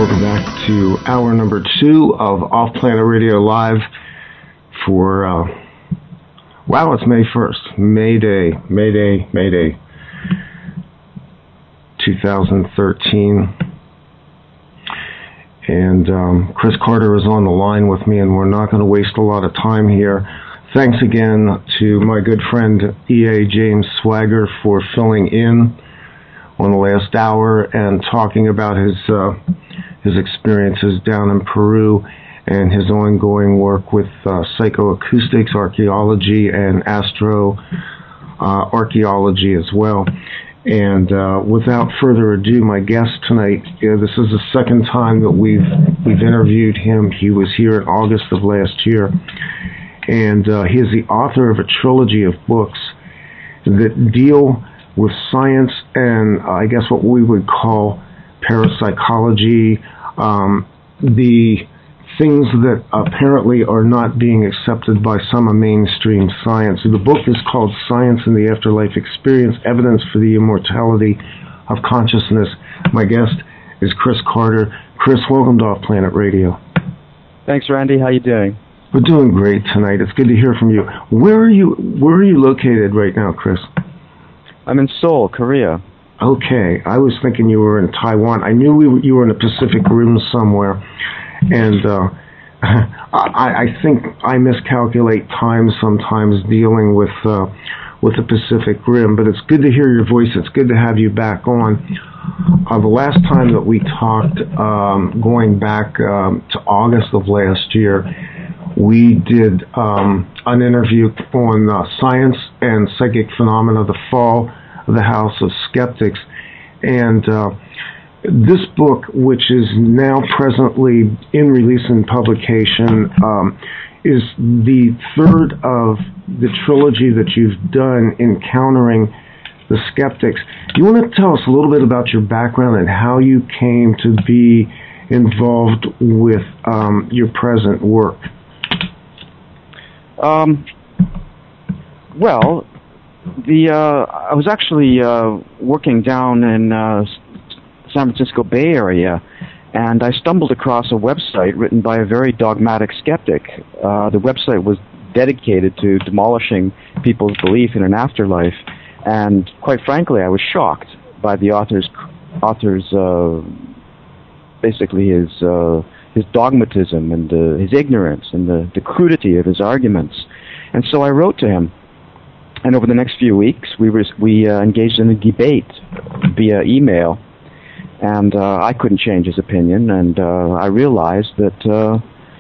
welcome back to hour number 2 of Off Planet Radio Live for, wow, it's May 1st. May Day, 2013. And Chris Carter is on the line with me, and we're not going to waste a lot of time here. Thanks again to my good friend E.A. James Swagger for filling in on the last hour and talking about his experiences down in Peru and his ongoing work with psychoacoustics, archaeology, and astroarchaeology as well. And without further ado, my guest tonight, this is the second time that we've interviewed him. He was here in August of last year, and he is the author of a trilogy of books that deal with science and I guess what we would call parapsychology, the things that apparently are not being accepted by some of mainstream science. The book is called Science and the Afterlife Experience, Evidence for the Immortality of Consciousness. My guest is Chris Carter. Chris, welcome to Off Planet Radio. Thanks, Randy. How you doing? We're doing great tonight. It's good to hear from you. Where are you located right now, Chris? I'm in Seoul, Korea. Okay. I was thinking you were in Taiwan. I knew you were in a Pacific Rim somewhere. And I think I miscalculate time sometimes dealing with the Pacific Rim, but it's good to hear your voice. It's good to have you back on. The last time that we talked, going back to August of last year, we did an interview on science and psychic phenomena, the fall of the House of Skeptics, and this book, which is now presently in release and publication, is the third of the trilogy that you've done, Encountering the Skeptics. Do you want to tell us a little bit about your background and how you came to be involved with your present work? Well, I was actually working down in San Francisco Bay Area, and I stumbled across a website written by a very dogmatic skeptic. The website was dedicated to demolishing people's belief in an afterlife, and quite frankly, I was shocked by the author's basically his dogmatism and his ignorance and the crudity of his arguments. And so I wrote to him, and over the next few weeks, we engaged in a debate via email. And I couldn't change his opinion, and I realized that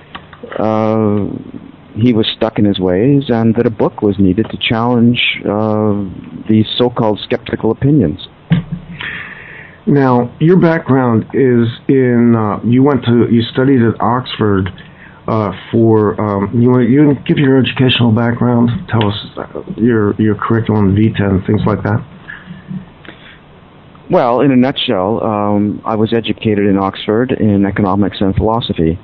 he was stuck in his ways and that a book was needed to challenge these so-called skeptical opinions. Now, your background is in, you studied at Oxford you want to give your educational background, tell us your curriculum vitae and things like that? Well, in a nutshell, I was educated in Oxford in economics and philosophy.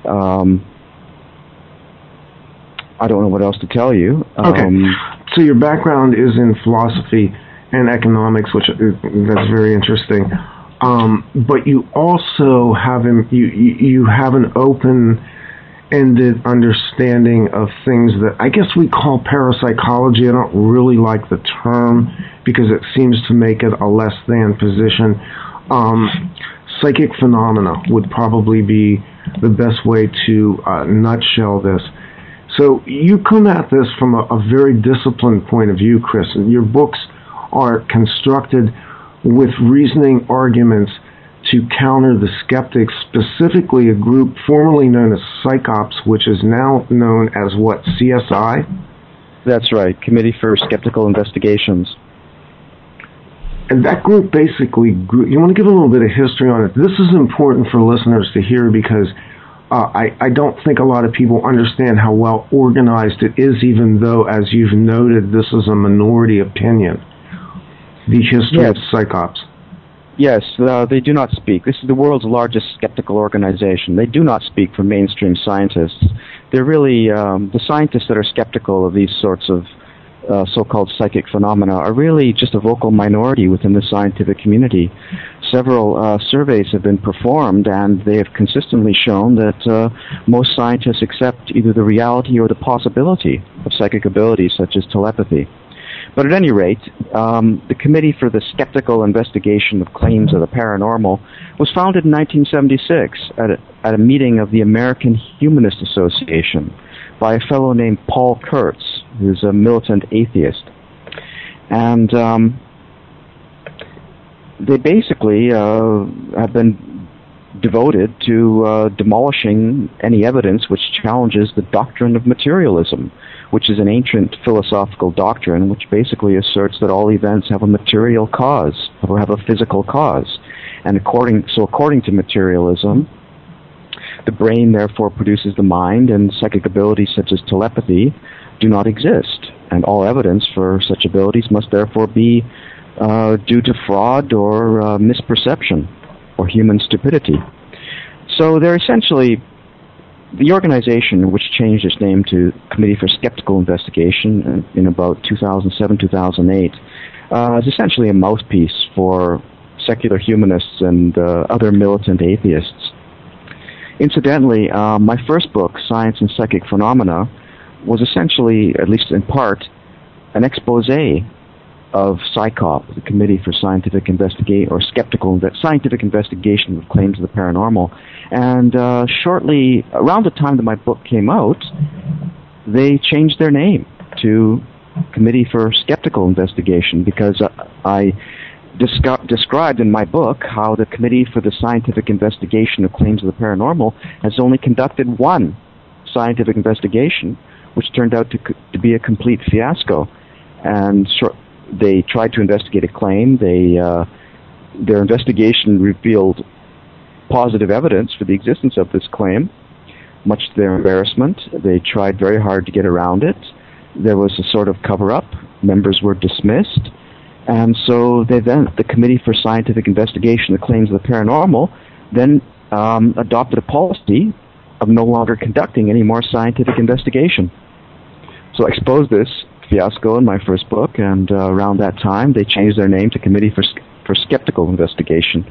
I don't know what else to tell you. Okay, so your background is in philosophy and economics, which that's very interesting. But you also have you have an open-ended understanding of things that I guess we call parapsychology. I don't really like the term because it seems to make it a less than position. Psychic phenomena would probably be the best way to nutshell this. So you come at this from a very disciplined point of view, Chris, and your books are constructed with reasoning arguments to counter the skeptics, specifically a group formerly known as Psychops, which is now known as what, CSI? That's right, Committee for Skeptical Investigations. And that group basically grew. You want to give a little bit of history on it? This is important for listeners to hear because I don't think a lot of people understand how well organized it is, even though, as you've noted, this is a minority opinion. The history of Psychops. Yes, they do not speak. This is the world's largest skeptical organization. They do not speak for mainstream scientists. They're really, the scientists that are skeptical of these sorts of so-called psychic phenomena are really just a vocal minority within the scientific community. Several surveys have been performed, and they have consistently shown that most scientists accept either the reality or the possibility of psychic abilities such as telepathy. But at any rate, the Committee for the Skeptical Investigation of Claims of the Paranormal was founded in 1976 at a meeting of the American Humanist Association by a fellow named Paul Kurtz, who's a militant atheist. And they basically have been devoted to demolishing any evidence which challenges the doctrine of materialism, which is an ancient philosophical doctrine which basically asserts that all events have a material cause or have a physical cause. And according to materialism, the brain therefore produces the mind, and psychic abilities such as telepathy do not exist. And all evidence for such abilities must therefore be due to fraud or misperception or human stupidity. So they're essentially, the organization, which changed its name to Committee for Skeptical Investigation in about 2007-2008, is essentially a mouthpiece for secular humanists and other militant atheists. Incidentally, my first book, Science and Psychic Phenomena, was essentially, at least in part, an expose of SICOP, the Committee for Scientific Scientific Investigation of Claims of the Paranormal. And shortly, around the time that my book came out, they changed their name to Committee for Skeptical Investigation, because I described in my book how the Committee for the Scientific Investigation of Claims of the Paranormal has only conducted one scientific investigation, which turned out to be a complete fiasco. And they tried to investigate a claim. Their investigation revealed positive evidence for the existence of this claim, much to their embarrassment. They tried very hard to get around it. There was a sort of cover-up. Members were dismissed. And so the Committee for Scientific Investigation of Claims of the Paranormal then adopted a policy of no longer conducting any more scientific investigation. So I exposed this fiasco in my first book, and around that time they changed their name to Committee for Skeptical Investigation.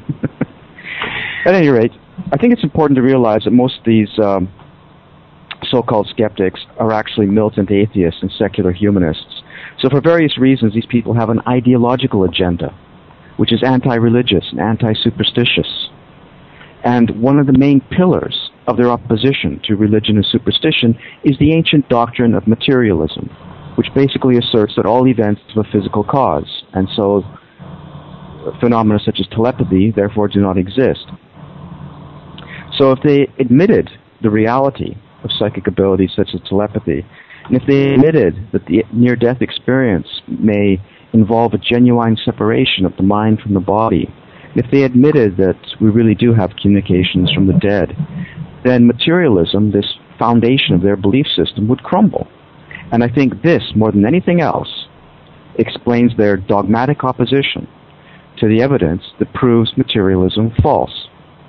At any rate, I think it's important to realize that most of these so-called skeptics are actually militant atheists and secular humanists. So for various reasons, these people have an ideological agenda, which is anti-religious and anti-superstitious. And one of the main pillars of their opposition to religion and superstition is the ancient doctrine of materialism, which basically asserts that all events have a physical cause, and so phenomena such as telepathy therefore do not exist. So if they admitted the reality of psychic abilities such as telepathy, and if they admitted that the near-death experience may involve a genuine separation of the mind from the body, if they admitted that we really do have communications from the dead, then materialism, this foundation of their belief system, would crumble. And I think this, more than anything else, explains their dogmatic opposition to the evidence that proves materialism false.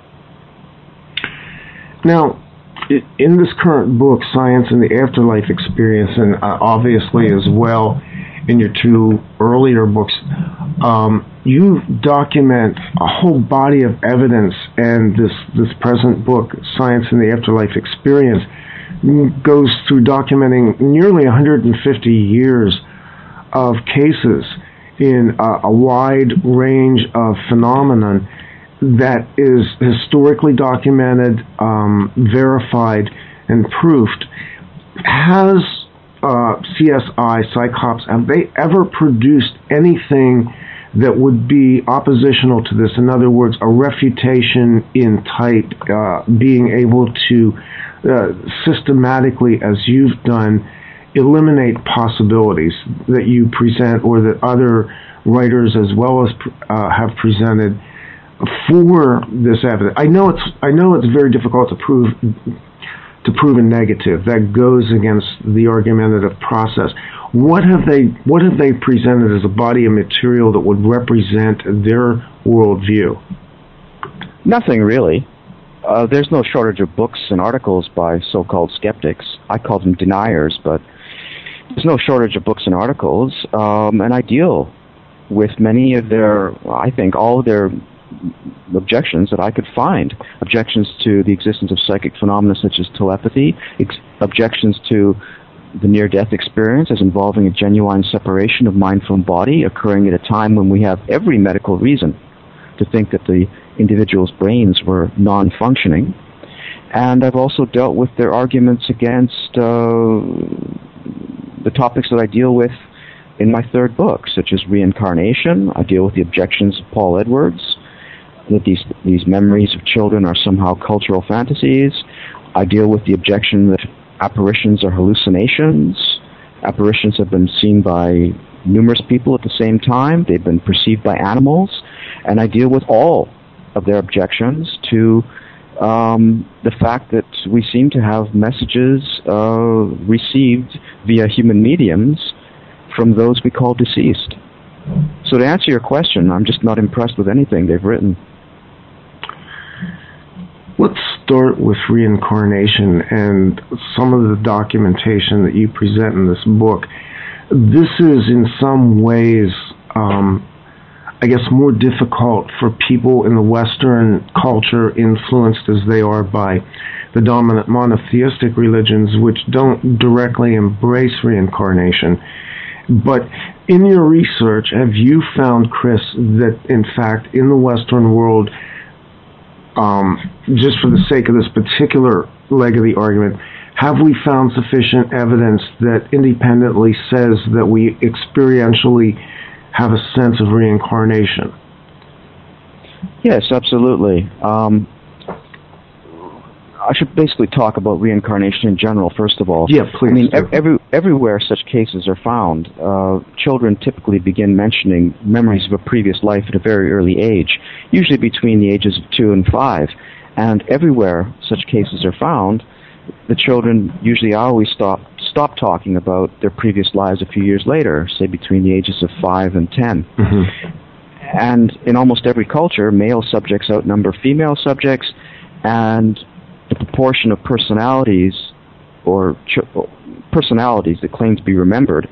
Now, in this current book, Science and the Afterlife Experience, and obviously as well in your two earlier books, you document a whole body of evidence, and this present book, Science and the Afterlife Experience, goes through documenting nearly 150 years of cases in a wide range of phenomenon that is historically documented, verified, and proved. Has CSI, Psychops, have they ever produced anything that would be oppositional to this? In other words, a refutation in type, being able to systematically, as you've done, eliminate possibilities that you present or that other writers as well as have presented for this evidence? I know it's very difficult to prove a negative. That goes against the argumentative process. What have they presented as a body of material that would represent their worldview? Nothing really. There's no shortage of books and articles by so-called skeptics. I call them deniers, but there's no shortage of books and articles, and I deal with many of their, I think all of their objections that I could find. Objections to the existence of psychic phenomena such as telepathy, objections to the near-death experience as involving a genuine separation of mind from body occurring at a time when we have every medical reason to think that the individual's brains were non-functioning. And I've also dealt with their arguments against the topics that I deal with in my third book, such as reincarnation. I deal with the objections of Paul Edwards, that these memories of children are somehow cultural fantasies. I deal with the objection that apparitions are hallucinations. Apparitions have been seen by numerous people at the same time. They've been perceived by animals. And I deal with all of their objections to the fact that we seem to have messages received via human mediums from those we call deceased. So to answer your question, I'm just not impressed with anything they've written. Let's start with reincarnation and some of the documentation that you present in this book. This is in some ways, I guess, more difficult for people in the Western culture, influenced as they are by the dominant monotheistic religions, which don't directly embrace reincarnation. But in your research, have you found, Chris, that in fact in the Western world, just for the sake of this particular leg of the argument, have we found sufficient evidence that independently says that we experientially have a sense of reincarnation? Yes, absolutely. I should basically talk about reincarnation in general, first of all. Yeah, please. I mean, everywhere such cases are found, children typically begin mentioning memories of a previous life at a very early age, usually between the ages of 2 and 5. And everywhere such cases are found, the children usually always stop talking about their previous lives a few years later, say between the ages of 5 and 10. Mm-hmm. And in almost every culture, male subjects outnumber female subjects, and the proportion of personalities that claim to be remembered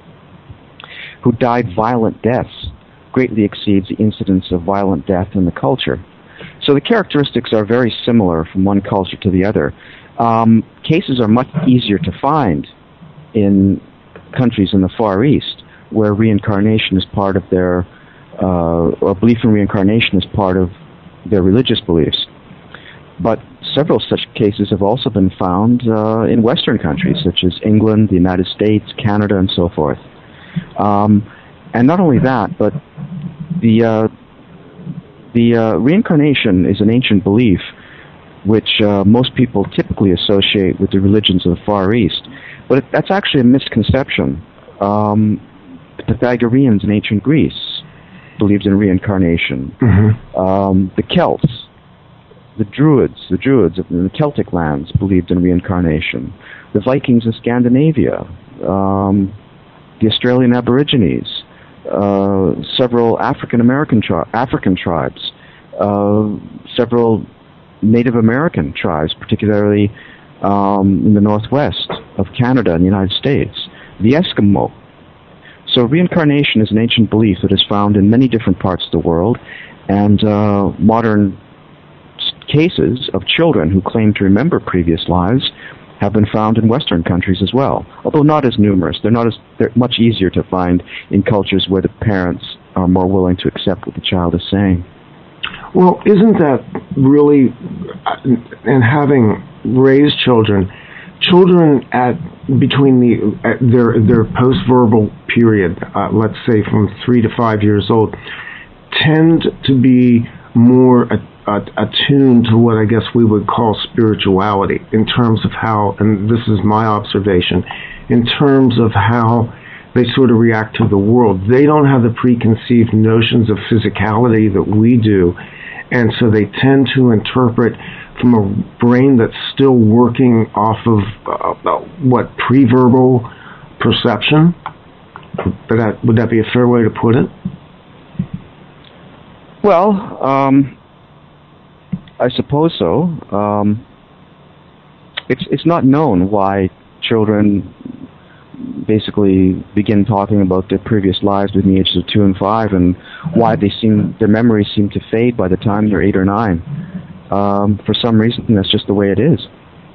who died violent deaths greatly exceeds the incidence of violent death in the culture. So the characteristics are very similar from one culture to the other. Cases are much easier to find in countries in the Far East, where reincarnation is part of their, or belief in reincarnation is part of their religious beliefs. But several such cases have also been found in Western countries, such as England, the United States, Canada, and so forth. And not only that, but the reincarnation is an ancient belief which most people typically associate with the religions of the Far East. But that's actually a misconception. The Pythagoreans in ancient Greece believed in reincarnation. Mm-hmm. The Celts, the Druids in the Celtic lands believed in reincarnation. The Vikings in Scandinavia, the Australian Aborigines, several African tribes, several Native American tribes, particularly in the northwest of Canada and the United States, the Eskimo. So reincarnation is an ancient belief that is found in many different parts of the world, and modern cases of children who claim to remember previous lives have been found in Western countries as well, although not as numerous. They're much easier to find in cultures where the parents are more willing to accept what the child is saying. Well, isn't that really, and having raised children between their post-verbal period, let's say from 3 to 5 years old, tend to be more attuned to what I guess we would call spirituality, in terms of how, and this is my observation, in terms of how they sort of react to the world. They don't have the preconceived notions of physicality that we do, and so they tend to interpret from a brain that's still working off of pre-verbal perception. Would that be a fair way to put it? Well, I suppose so. It's not known why children basically begin talking about their previous lives between the ages of 2 and 5, and why their memories seem to fade by the time they're 8 or 9. For some reason, that's just the way it is.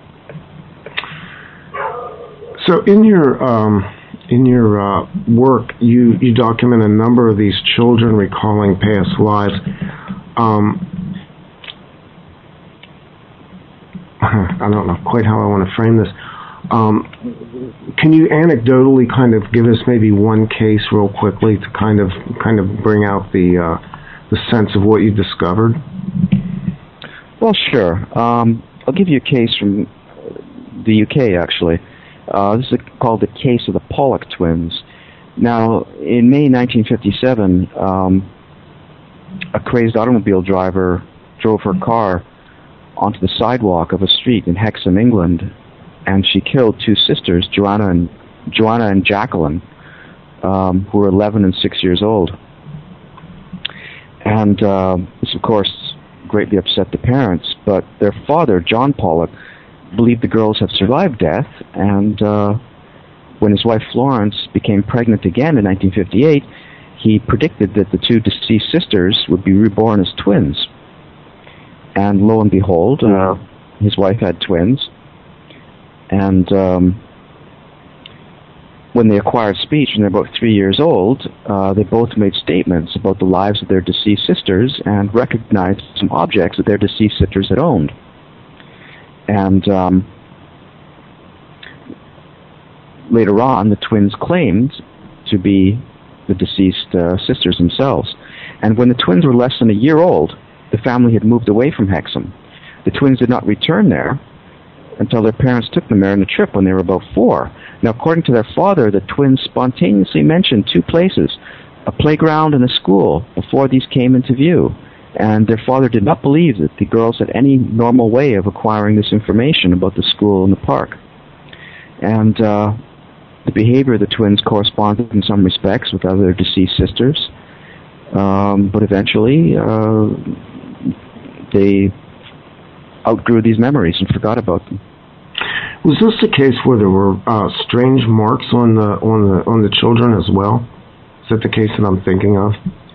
So in your work, you document a number of these children recalling past lives. I don't know quite how I want to frame this. Can you anecdotally kind of give us maybe one case real quickly to kind of bring out the sense of what you discovered? Well, sure. I'll give you a case from the UK, actually. This is called the case of the Pollock twins. Now, in May 1957, a crazed automobile driver drove her car onto the sidewalk of a street in Hexham, England, and she killed 2 sisters, Joanna and Jacqueline, who were 11 and 6 years old. And this, of course, greatly upset the parents, but their father, John Pollock, believed the girls had survived death, and when his wife Florence became pregnant again in 1958, he predicted that the 2 deceased sisters would be reborn as twins. And lo and behold, his wife had twins. And when they acquired speech, when they were about 3 years old, they both made statements about the lives of their deceased sisters and recognized some objects that their deceased sisters had owned. And later on, the twins claimed to be the deceased sisters themselves. And when the twins were less than a year old, the family had moved away from Hexham. The twins did not return there until their parents took them there on a trip when they were about 4. Now, according to their father, the twins spontaneously mentioned 2 places, a playground and a school, before these came into view. And their father did not believe that the girls had any normal way of acquiring this information about the school and the park. And the behavior of the twins corresponded in some respects with other deceased sisters. But eventually, they outgrew these memories and forgot about them. Was this the case where there were strange marks on the children as well? Is that the case that I'm thinking of?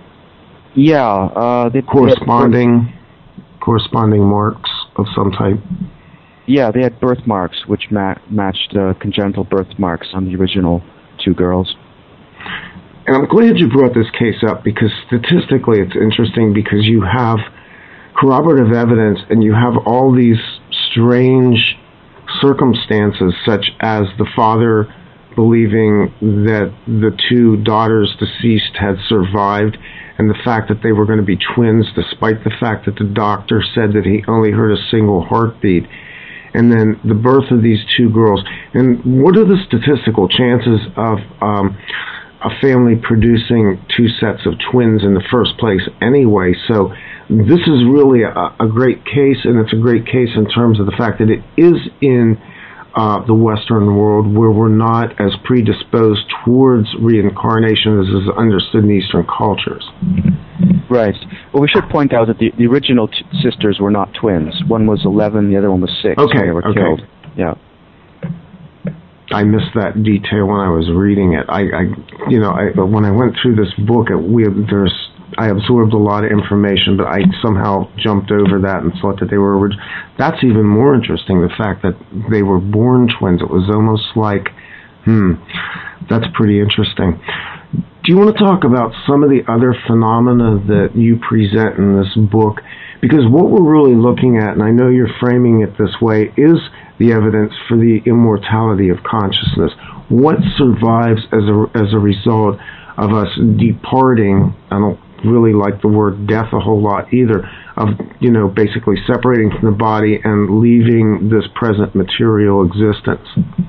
Yeah, corresponding marks of some type. Yeah, they had birthmarks which matched congenital birthmarks on the original 2 girls. And I'm glad you brought this case up, because statistically it's interesting, because you have corroborative evidence and you have all these strange circumstances, such as the father believing that the 2 daughters deceased had survived, and the fact that they were going to be twins, despite the fact that the doctor said that he only heard a single heartbeat. And then the birth of these 2 girls. And what are the statistical chances of a family producing 2 sets of twins in the first place anyway? So this is really a great case, and it's a great case in terms of the fact that it is in the Western world, where we're not as predisposed towards reincarnation as is understood in Eastern cultures. Right. Well, we should point out that the original sisters were not twins. One was 11, the other one was 6 when they were killed. Yeah. I missed that detail when I was reading it. When I went through this book, I absorbed a lot of information, but I somehow jumped over that and thought that they were. That's even more interesting, the fact that they were born twins. It was almost like, that's pretty interesting. Do you want to talk about some of the other phenomena that you present in this book? Because what we're really looking at, and I know you're framing it this way, is the evidence for the immortality of consciousness. What survives as a result of us departing? I don't really like the word death a whole lot either, of basically separating from the body and leaving this present material existence.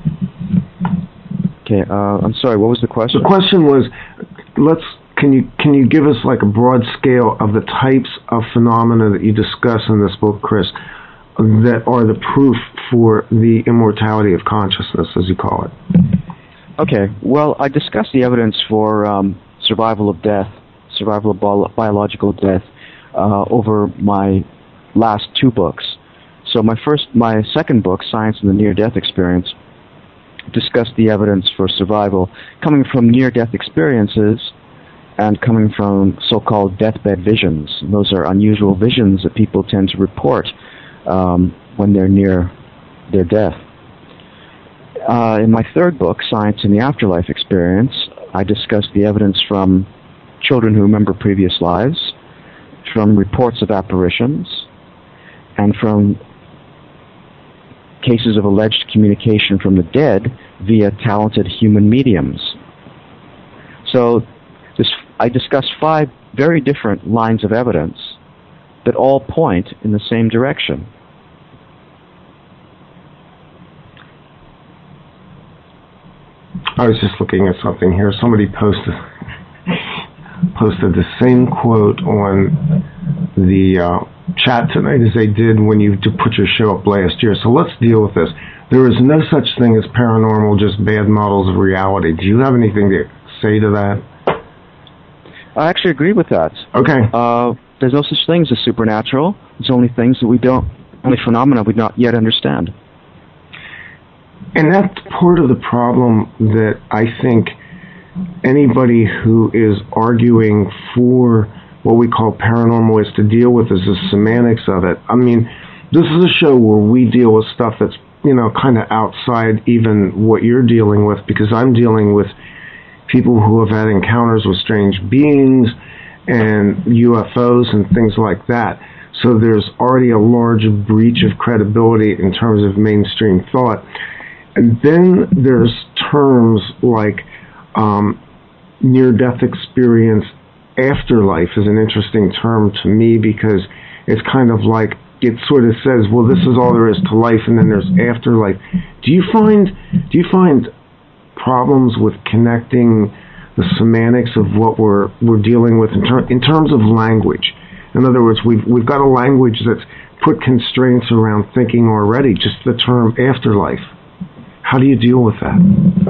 Okay, I'm sorry, what was the question? The question was, can you give us like a broad scale of the types of phenomena that you discuss in this book, Chris, that are the proof for the immortality of consciousness, as you call it? Okay, well, I discussed the evidence for survival of biological death over my last 2 books. So my second book, Science and the Near-Death Experience, discuss the evidence for survival coming from near-death experiences and coming from so-called deathbed visions. Those are unusual visions that people tend to report when they're near their death. In my third book, Science in the Afterlife Experience, I discuss the evidence from children who remember previous lives, from reports of apparitions, and from cases of alleged communication from the dead via talented human mediums. So I discuss 5 very different lines of evidence that all point in the same direction. I was just looking at something here. Somebody posted the same quote on the chat tonight as they did when you put your show up last year. So let's deal with this. There is no such thing as paranormal, just bad models of reality. Do you have anything to say to that? I actually agree with that. Okay. There's no such thing as a supernatural. It's only things that only phenomena we don't yet understand. And that's part of the problem that I think anybody who is arguing for what we call paranormal is to deal with is the semantics of it. I mean, this is a show where we deal with stuff that's, kind of outside even what you're dealing with, because I'm dealing with people who have had encounters with strange beings and UFOs and things like that. So there's already a large breach of credibility in terms of mainstream thought. And then there's terms like near-death experience. Afterlife is an interesting term to me because it's kind of like it sort of says, well, this is all there is to life, and then there's afterlife. Do you find problems with connecting the semantics of what we're dealing with in terms of language? In other words, we've got a language that's put constraints around thinking already. Just the term afterlife. How do you deal with that?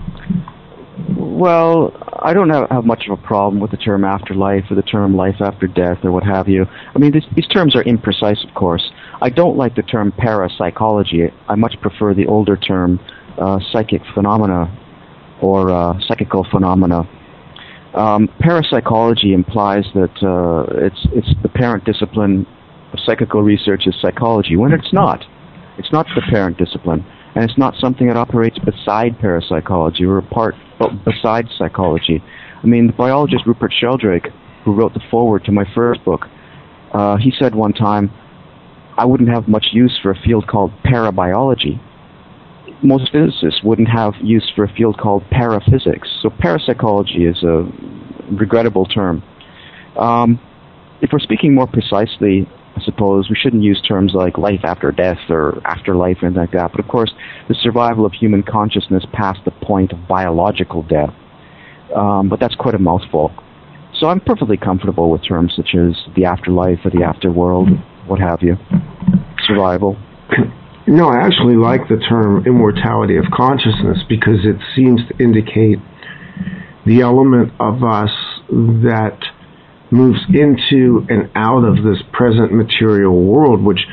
Well, I don't have much of a problem with the term afterlife or the term life after death or what have you. I mean, these terms are imprecise, of course. I don't like the term parapsychology. I much prefer the older term psychic phenomena or psychical phenomena. Parapsychology implies that it's the parent discipline of psychical research is psychology, when it's not. It's not the parent discipline. And it's not something that operates beside parapsychology or beside psychology. I mean, the biologist Rupert Sheldrake, who wrote the foreword to my first book, he said one time, I wouldn't have much use for a field called parabiology. Most physicists wouldn't have use for a field called paraphysics. So parapsychology is a regrettable term. If we're speaking more precisely, I suppose we shouldn't use terms like life after death or afterlife or anything like that. But of course, the survival of human consciousness past the point of biological death. But that's quite a mouthful. So I'm perfectly comfortable with terms such as the afterlife or the afterworld, what have you. Survival. No, I actually like the term immortality of consciousness because it seems to indicate the element of us that moves into and out of this present material world, which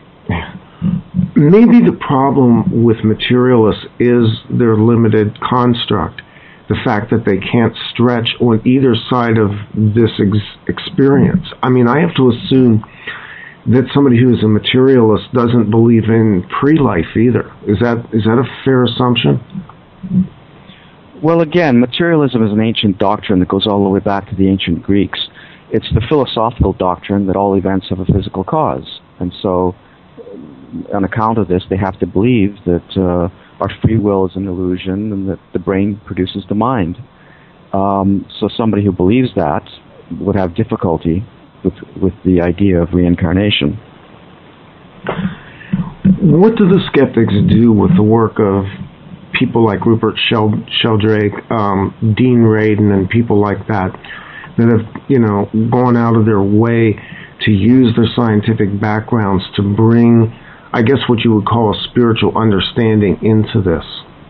maybe the problem with materialists is their limited construct, the fact that they can't stretch on either side of this experience. I mean, I have to assume that somebody who is a materialist doesn't believe in pre-life either. Is that a fair assumption? Well, again, materialism is an ancient doctrine that goes all the way back to the ancient Greeks. It's the philosophical doctrine that all events have a physical cause. And so, on account of this, they have to believe that our free will is an illusion and that the brain produces the mind. So somebody who believes that would have difficulty with the idea of reincarnation. What do the skeptics do with the work of people like Rupert Sheldrake, Dean Radin, and people like that have, gone out of their way to use their scientific backgrounds to bring, I guess, what you would call a spiritual understanding into this?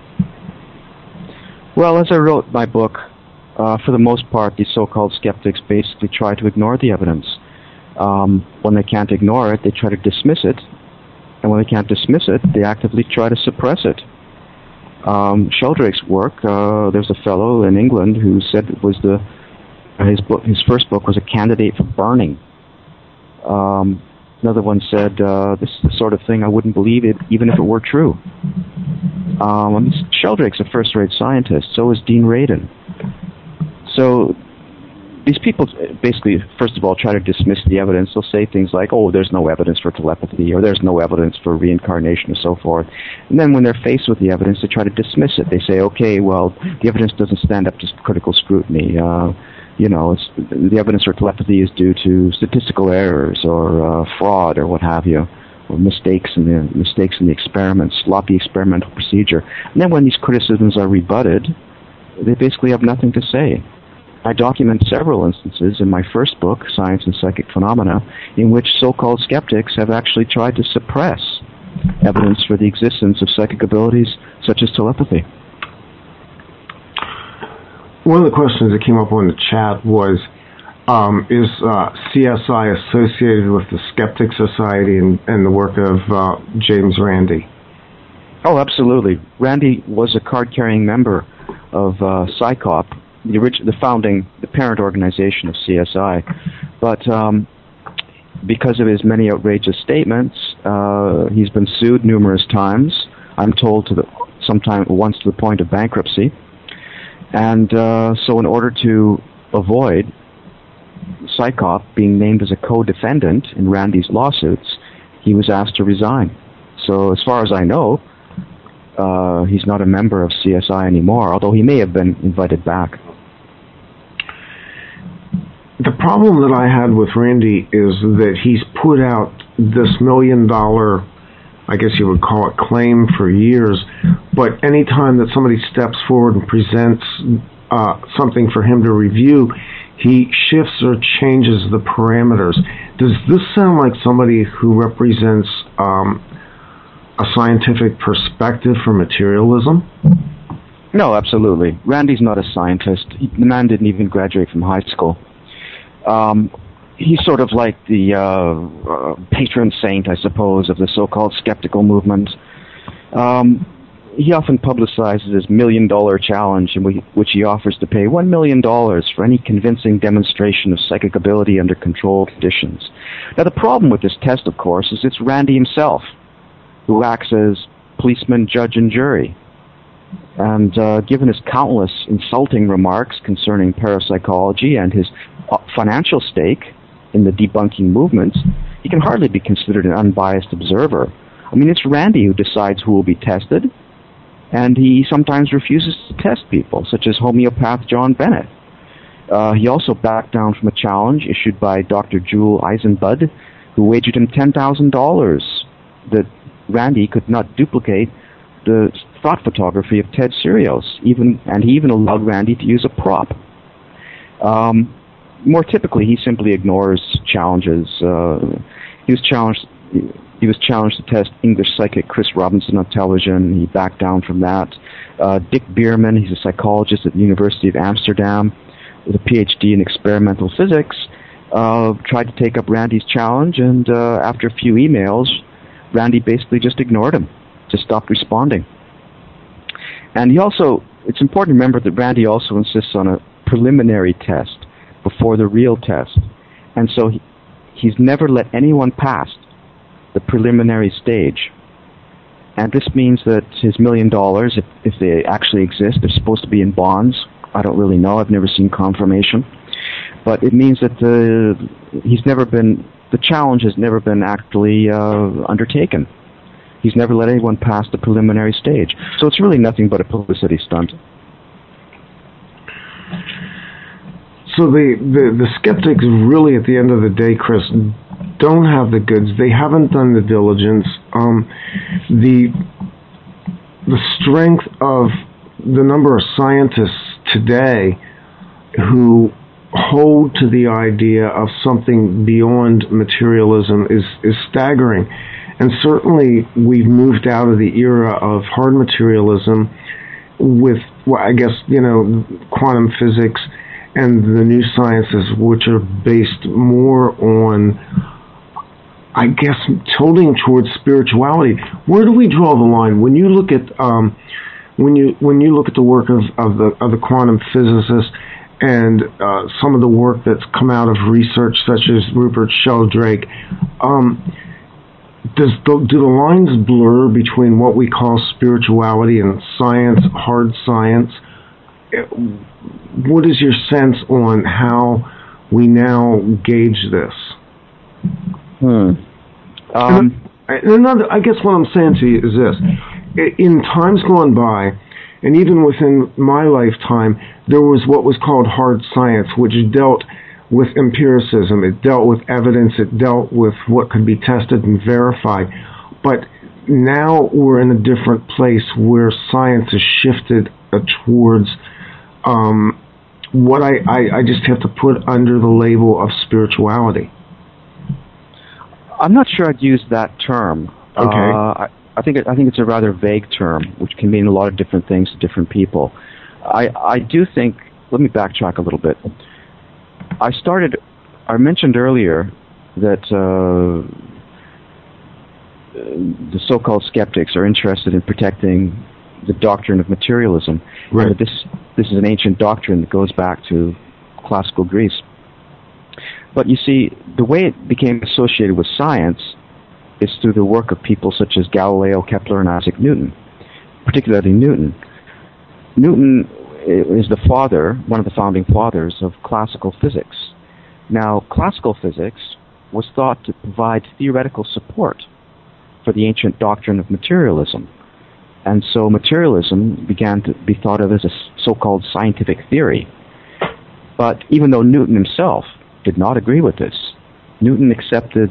Well, as I wrote my book, for the most part, these so-called skeptics basically try to ignore the evidence. When they can't ignore it, they try to dismiss it. And when they can't dismiss it, they actively try to suppress it. Sheldrake's work, there's a fellow in England who said it was his first book was a candidate for burning. Another one said, this is the sort of thing I wouldn't believe it, even if it were true. Sheldrake's a first-rate scientist, so is Dean Radin. So these people basically, first of all, try to dismiss the evidence. They'll say things like, oh, there's no evidence for telepathy, or there's no evidence for reincarnation, and so forth. And then when they're faced with the evidence, they try to dismiss it. They say, okay, well, the evidence doesn't stand up to critical scrutiny. The evidence for telepathy is due to statistical errors or fraud or what have you, or mistakes in the experiments, sloppy experimental procedure. And then when these criticisms are rebutted, they basically have nothing to say. I document several instances in my first book, Science and Psychic Phenomena, in which so-called skeptics have actually tried to suppress evidence for the existence of psychic abilities such as telepathy. One of the questions that came up on the chat was, is CSI associated with the Skeptic Society and the work of James Randi? Oh, absolutely. Randi was a card-carrying member of PsyCop, the parent organization of CSI. But because of his many outrageous statements, he's been sued numerous times. I'm told once to the point of bankruptcy. And so in order to avoid PsyCop being named as a co-defendant in Randi's lawsuits, he was asked to resign. So as far as I know, he's not a member of CSI anymore, although he may have been invited back. The problem that I had with Randi is that he's put out this $1 million, I guess you would call it, claim for years, but any time that somebody steps forward and presents something for him to review, he shifts or changes the parameters. Does this sound like somebody who represents a scientific perspective for materialism? No, absolutely. Randi's not a scientist. The man didn't even graduate from high school. He's sort of like the patron saint, I suppose, of the so-called skeptical movement. He often publicizes his $1 million challenge, in which he offers to pay $1 million for any convincing demonstration of psychic ability under controlled conditions. Now, the problem with this test, of course, is it's Randi himself who acts as policeman, judge, and jury. And given his countless insulting remarks concerning parapsychology and his financial stake in the debunking movements, he can hardly be considered an unbiased observer. I mean, it's Randi who decides who will be tested, and he sometimes refuses to test people, such as homeopath John Bennett. He also backed down from a challenge issued by Dr. Jewel Eisenbud, who wagered him $10,000 that Randi could not duplicate the thought photography of Ted Sirios, and he even allowed Randi to use a prop. More typically, he simply ignores challenges. He was challenged to test English psychic Chris Robinson on television. He backed down from that. Dick Bierman, he's a psychologist at the University of Amsterdam with a PhD in experimental physics, tried to take up Randi's challenge, and after a few emails, Randi basically just ignored him, just stopped responding. And it's important to remember that Randi also insists on a preliminary test before the real test. And so he's never let anyone past the preliminary stage. And this means that his $1 million, if they actually exist, they're supposed to be in bonds. I don't really know. I've never seen confirmation. But it means that the challenge has never been actually undertaken. He's never let anyone past the preliminary stage. So it's really nothing but a publicity stunt. So the skeptics really, at the end of the day, Chris, don't have the goods. They haven't done the diligence. The strength of the number of scientists today who hold to the idea of something beyond materialism is staggering. And certainly we've moved out of the era of hard materialism with, quantum physics and the new sciences, which are based more on, tilting towards spirituality. Where do we draw the line? When you look at when you look at the work of the quantum physicists and some of the work that's come out of research such as Rupert Sheldrake, do the lines blur between what we call spirituality and science, hard science? What is your sense on how we now gauge this? I guess what I'm saying to you is this. In times gone by, and even within my lifetime, there was what was called hard science, which dealt with empiricism. It dealt with evidence. It dealt with what could be tested and verified. But now we're in a different place where science has shifted towards what I just have to put under the label of spirituality. I'm not sure I'd use that term. Okay. I think it's a rather vague term, which can mean a lot of different things to different people. I do think. Let me backtrack a little bit. I mentioned earlier that the so-called skeptics are interested in protecting the doctrine of materialism. Right. And this is an ancient doctrine that goes back to classical Greece. But you see, the way it became associated with science is through the work of people such as Galileo, Kepler, and Isaac Newton, particularly Newton. Newton is the father, one of the founding fathers of classical physics. Now, classical physics was thought to provide theoretical support for the ancient doctrine of materialism. And so materialism began to be thought of as a so-called scientific theory. But even though Newton himself did not agree with this, Newton accepted,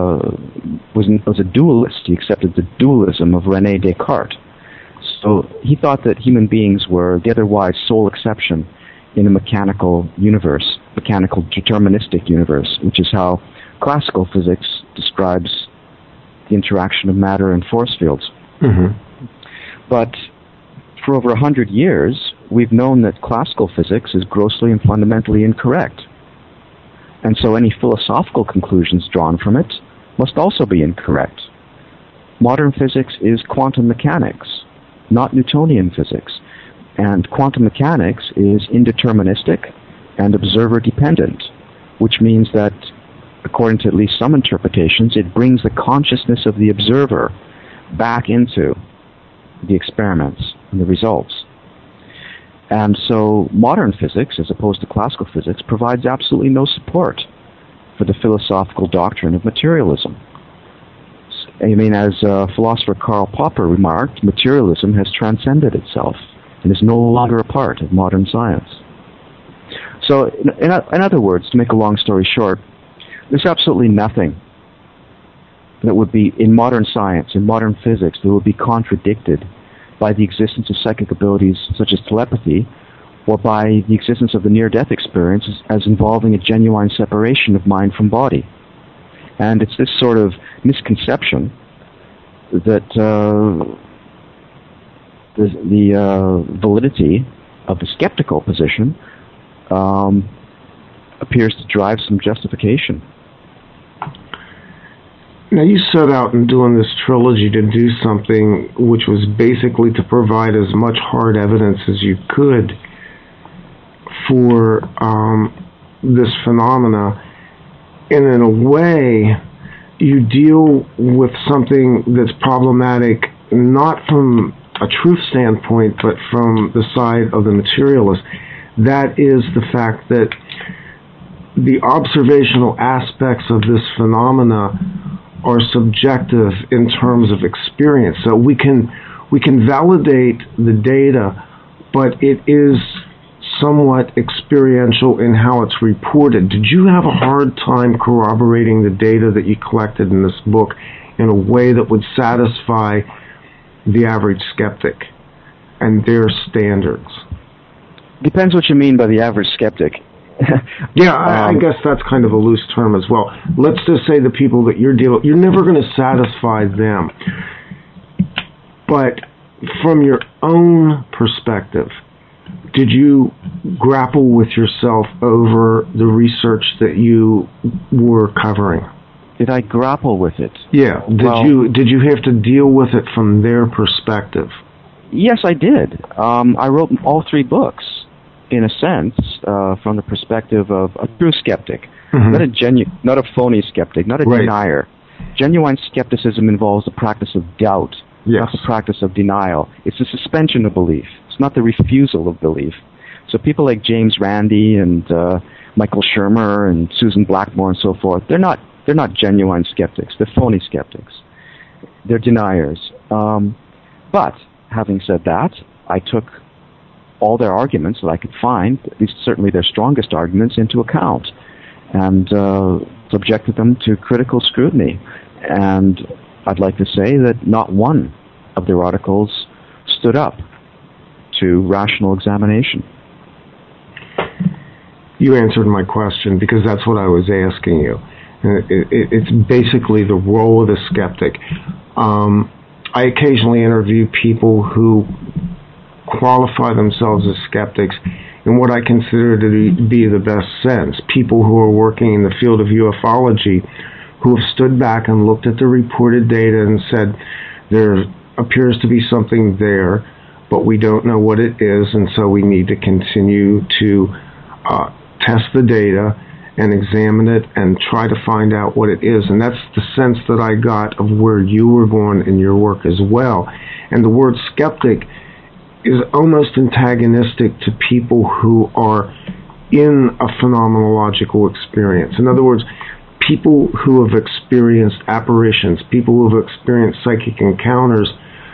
was a dualist. He accepted the dualism of René Descartes. So he thought that human beings were the otherwise sole exception in a mechanical universe, mechanical deterministic universe, which is how classical physics describes the interaction of matter and force fields. Mm-hmm. But for over 100 years, we've known that classical physics is grossly and fundamentally incorrect. And so any philosophical conclusions drawn from it must also be incorrect. Modern physics is quantum mechanics, not Newtonian physics. And quantum mechanics is indeterministic and observer-dependent, which means that, according to at least some interpretations, it brings the consciousness of the observer back into the experiments and the results. And so modern physics, as opposed to classical physics, provides absolutely no support for the philosophical doctrine of materialism. I mean, as philosopher Karl Popper remarked, materialism has transcended itself and is no longer a part of modern science. So, in other words, to make a long story short, there's absolutely nothing that would be, in modern science, in modern physics, that would be contradicted by the existence of psychic abilities such as telepathy, or by the existence of the near-death experience as involving a genuine separation of mind from body. And it's this sort of misconception that the validity of the skeptical position appears to drive some justification. Now, you set out in doing this trilogy to do something which was basically to provide as much hard evidence as you could for this phenomena. And in a way, you deal with something that's problematic, not from a truth standpoint, but from the side of the materialist. That is the fact that the observational aspects of this phenomena are subjective in terms of experience. So we can validate the data, but it is somewhat experiential in how it's reported. Did you have a hard time corroborating the data that you collected in this book in a way that would satisfy the average skeptic and their standards? Depends what you mean by the average skeptic. Yeah, I guess that's kind of a loose term as well. Let's just say the people that you're never going to satisfy them. But from your own perspective, did you grapple with yourself over the research that you were covering? Did I grapple with it? Yeah. Did you have to deal with it from their perspective? Yes, I did. I wrote all 3 books, in a sense, from the perspective of a true skeptic, not a phony skeptic, not a denier. Genuine skepticism involves the practice of doubt, not the practice of denial. It's the suspension of belief. It's not the refusal of belief. So people like James Randi and Michael Shermer and Susan Blackmore and so forth, they're not genuine skeptics. They're phony skeptics. They're deniers. But having said that, I took all their arguments that I could find, at least certainly their strongest arguments, into account and subjected them to critical scrutiny. And I'd like to say that not one of their articles stood up to rational examination. You answered my question, because that's what I was asking you. It's basically the role of the skeptic. I occasionally interview people who qualify themselves as skeptics in what I consider to be the best sense. People who are working in the field of ufology, who have stood back and looked at the reported data and said, there appears to be something there, but we don't know what it is, and so we need to continue to test the data and examine it and try to find out what it is. And that's the sense that I got of where you were going in your work as well. And the word skeptic is almost antagonistic to people who are in a phenomenological experience. In other words, people who have experienced apparitions, people who have experienced psychic encounters,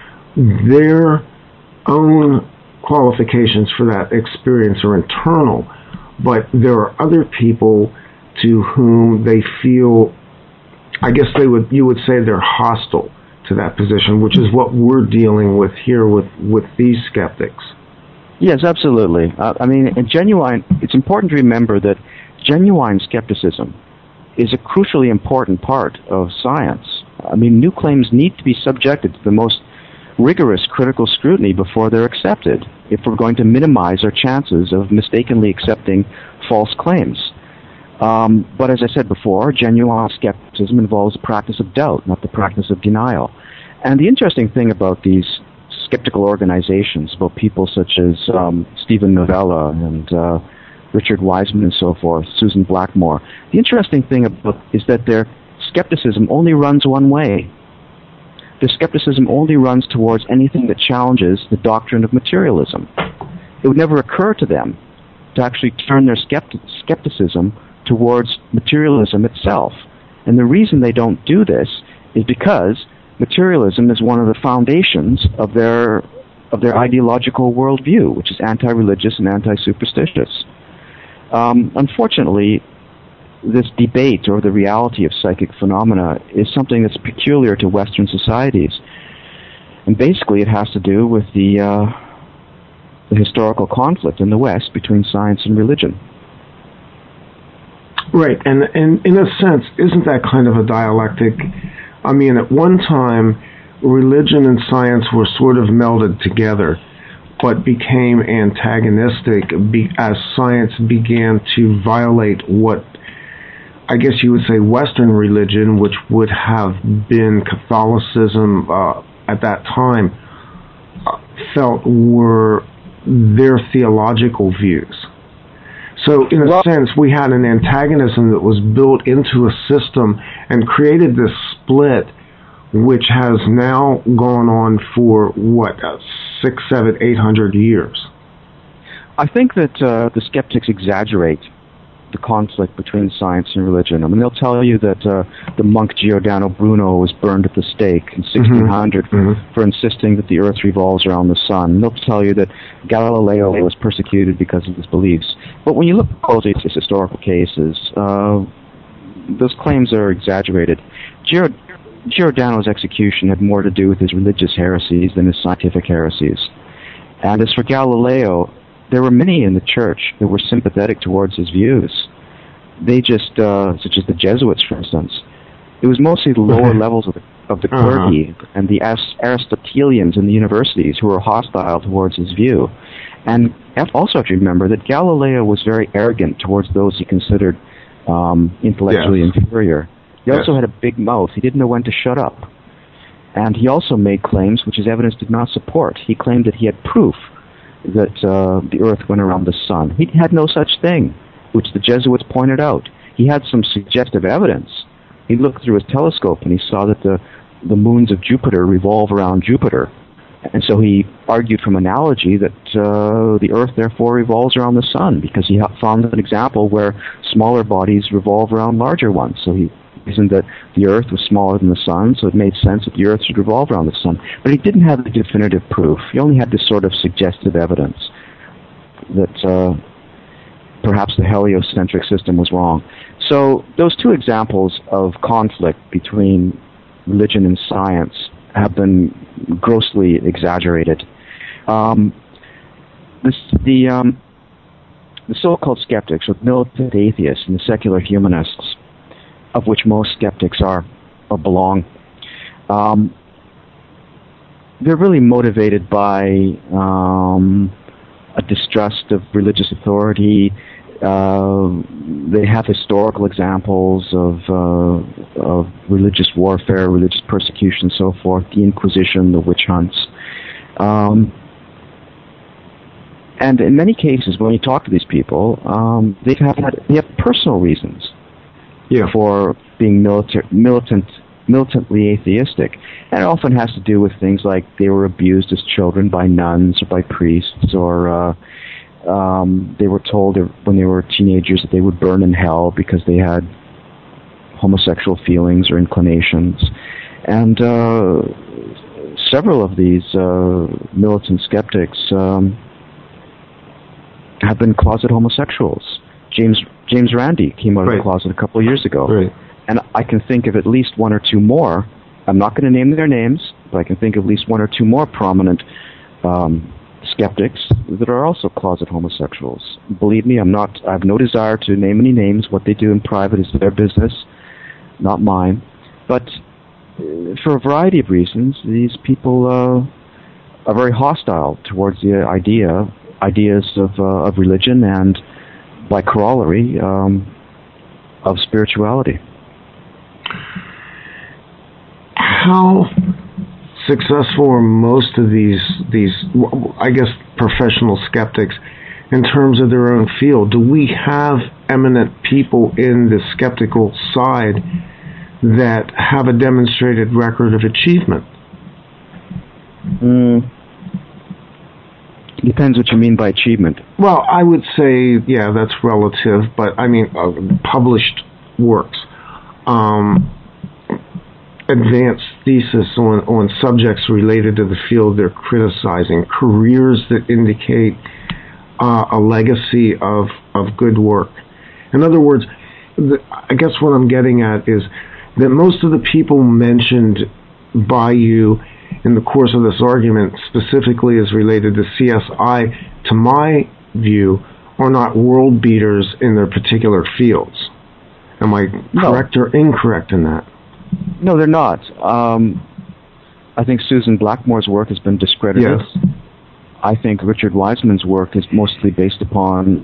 their own qualifications for that experience are internal. But there are other people to whom they feel, I guess you would say they're hostile to that position, which is what we're dealing with here with these skeptics. Yes, absolutely. It's important to remember that genuine skepticism is a crucially important part of science. New claims need to be subjected to the most rigorous critical scrutiny before they're accepted, if we're going to minimize our chances of mistakenly accepting false claims. But as I said before, genuine skepticism involves the practice of doubt, not the practice of denial. And the interesting thing about these skeptical organizations, about people such as Stephen Novella and Richard Wiseman and so forth, Susan Blackmore, the interesting thing is that their skepticism only runs one way. Their skepticism only runs towards anything that challenges the doctrine of materialism. It would never occur to them to actually turn their skepticism towards materialism itself. And the reason they don't do this is because materialism is one of the foundations of their ideological worldview, which is anti-religious and anti-superstitious. Unfortunately, this debate over the reality of psychic phenomena is something that's peculiar to Western societies. And basically it has to do with the historical conflict in the West between science and religion. Right, and in a sense, isn't that kind of a dialectic? At one time, religion and science were sort of melded together, but became antagonistic as science began to violate what I guess you would say Western religion, which would have been Catholicism at that time, felt were their theological views. So in a sense, we had an antagonism that was built into a system and created this split, which has now gone on for, 600, 700, 800 years. I think that the skeptics exaggerate the conflict between science and religion. They'll tell you that the monk Giordano Bruno was burned at the stake in 1600 for insisting that the Earth revolves around the sun. They'll tell you that Galileo was persecuted because of his beliefs. But when you look closely at historical cases, those claims are exaggerated. Giordano's execution had more to do with his religious heresies than his scientific heresies. And as for Galileo, there were many in the church that were sympathetic towards his views. They just, such as the Jesuits, for instance, it was mostly the lower levels of the clergy and the Aristotelians in the universities who were hostile towards his view. And also have to remember that Galileo was very arrogant towards those he considered intellectually inferior. He also had a big mouth. He didn't know when to shut up. And he also made claims which his evidence did not support. He claimed that he had proof that the Earth went around the sun. He had no such thing, which the Jesuits pointed out. He had some suggestive evidence. He looked through his telescope and he saw that the moons of Jupiter revolve around Jupiter. And so he argued from analogy that the Earth therefore revolves around the sun, because he found an example where smaller bodies revolve around larger ones. So he reasoned that the Earth was smaller than the sun, so it made sense that the Earth should revolve around the sun. But he didn't have the definitive proof. He only had this sort of suggestive evidence that perhaps the heliocentric system was wrong. So those two examples of conflict between religion and science have been grossly exaggerated. The so-called skeptics, or militant atheists, and the secular humanists, of which most skeptics are or belong, they're really motivated by a distrust of religious authority. They have historical examples of religious warfare, religious persecution, so forth, the Inquisition, the witch hunts. And in many cases, when you talk to these people, they have personal reasons for being militantly atheistic. And it often has to do with things like they were abused as children by nuns or by priests, or they were told when they were teenagers that they would burn in hell because they had homosexual feelings or inclinations. And several of these militant skeptics have been closet homosexuals. James Randi came out of the closet a couple of years ago. Right. And I can think of at least one or two more. I'm not going to name their names, but I can think of at least one or two more prominent skeptics that are also closet homosexuals. Believe me, I have no desire to name any names. What they do in private is their business, not mine. But for a variety of reasons, these people are very hostile towards the ideas of religion and, by corollary, of spirituality. How successful are most of these, I guess, professional skeptics in terms of their own field? Do we have eminent people in the skeptical side that have a demonstrated record of achievement? Depends what you mean by achievement. Well, I would say, yeah, that's relative, but I mean, published works. Advanced thesis on subjects related to the field they're criticizing, careers that indicate a legacy of good work. In other words, I guess what I'm getting at is that most of the people mentioned by you in the course of this argument, specifically as related to CSI, to my view, are not world beaters in their particular fields. Am I correct or incorrect in that? No, they're not. I think Susan Blackmore's work has been discredited. Yes. I think Richard Wiseman's work is mostly based upon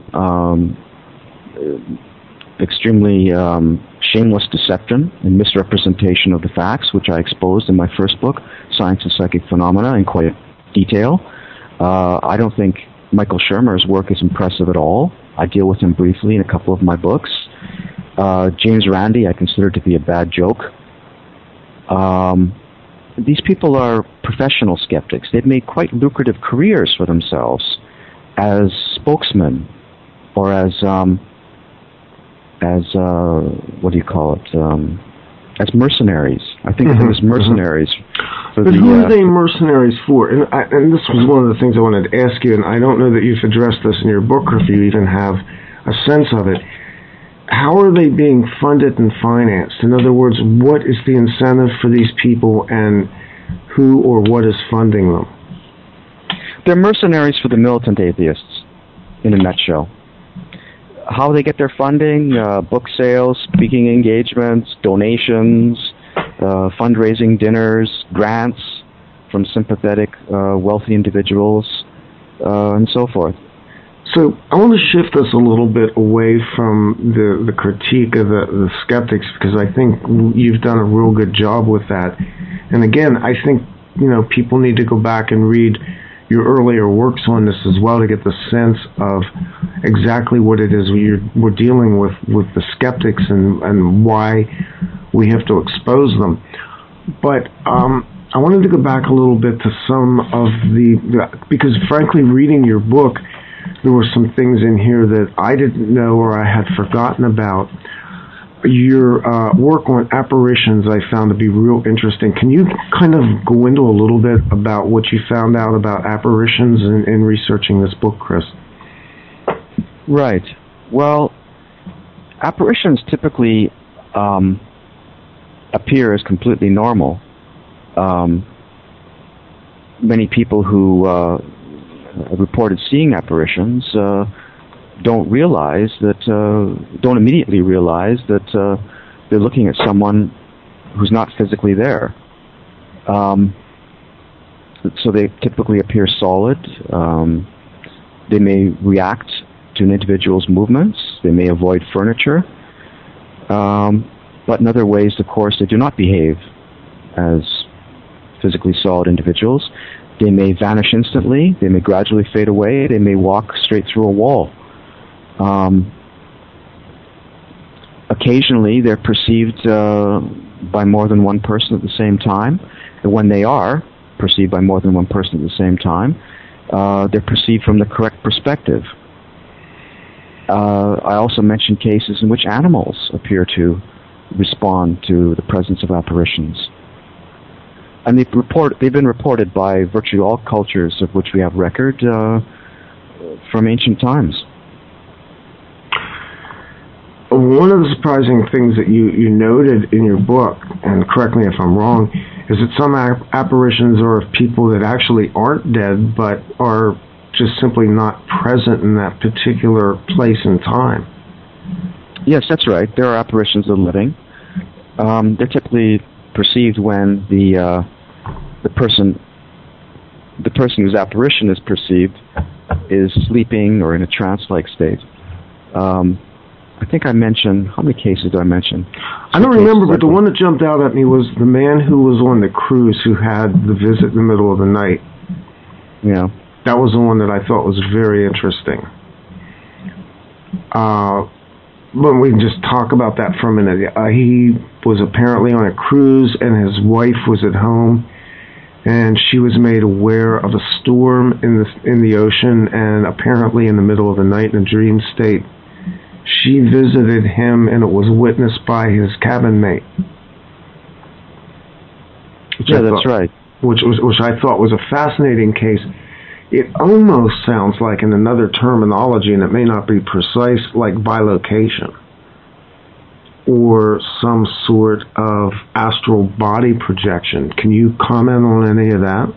extremely shameless deception and misrepresentation of the facts, which I exposed in my first book, Science and Psychic Phenomena, in quite detail. I don't think Michael Shermer's work is impressive at all. I deal with him briefly in a couple of my books. James Randi I consider to be a bad joke. These people are professional skeptics. They've made quite lucrative careers for themselves as spokesmen or as mercenaries. I think of them as mercenaries. But who are they mercenaries for? And this was one of the things I wanted to ask you, and I don't know that you've addressed this in your book or if you even have a sense of it. How are they being funded and financed? In other words, what is the incentive for these people, and who or what is funding them? They're mercenaries for the militant atheists, in a nutshell. How they get their funding? Book sales, speaking engagements, donations, fundraising dinners, grants from sympathetic, wealthy individuals, and so forth. So I want to shift this a little bit away from the critique of the skeptics, because I think you've done a real good job with that, And again, I think, people need to go back and read your earlier works on this as well to get the sense of exactly what it is we're dealing with the skeptics and why we have to expose them. But I wanted to go back a little bit to some of because frankly, reading your book, there were some things in here that I didn't know or I had forgotten about. Your work on apparitions I found to be real interesting. Can you kind of go into a little bit about what you found out about apparitions in researching this book, Chris? Right. Well, apparitions typically appear as completely normal. Many people who reported seeing apparitions don't immediately realize that they're looking at someone who's not physically there. So they typically appear solid. They may react to an individual's movements. They may avoid furniture. But in other ways, of course, they do not behave as physically solid individuals. They may vanish instantly. They may gradually fade away. They may walk straight through a wall. Occasionally, they're perceived by more than one person at the same time. And when they are perceived by more than one person at the same time, they're perceived from the correct perspective. I also mentioned cases in which animals appear to respond to the presence of apparitions. And they've been reported by virtually all cultures of which we have record from ancient times. One of the surprising things that you noted in your book, and correct me if I'm wrong, is that some apparitions are of people that actually aren't dead, but are just simply not present in that particular place and time. Yes, that's right. There are apparitions of the living. They're typically perceived when the person whose apparition is perceived is sleeping or in a trance-like state. I think I mentioned, how many cases did I mention? I don't remember, but the one that jumped out at me was the man who was on the cruise who had the visit in the middle of the night. Yeah. That was the one that I thought was very interesting. But we can just talk about that for a minute. He was apparently on a cruise, and his wife was at home, and she was made aware of a storm in the ocean, and apparently in the middle of the night in a dream state, she visited him, and it was witnessed by his cabin mate. Yeah, that's right. Which I thought was a fascinating case. It almost sounds like in another terminology, and it may not be precise, like bilocation, or some sort of astral body projection. Can you comment on any of that?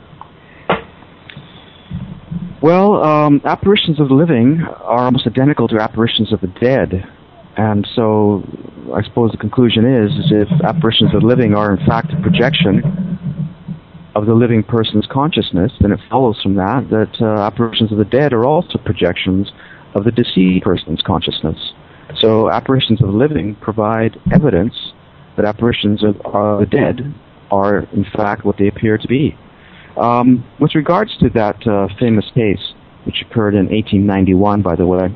Well, apparitions of the living are almost identical to apparitions of the dead. And so I suppose the conclusion is if apparitions of the living are in fact a projection of the living person's consciousness, then it follows from that apparitions of the dead are also projections of the deceased person's consciousness. So apparitions of the living provide evidence that apparitions of the dead are in fact what they appear to be. With regards to that famous case, which occurred in 1891, by the way,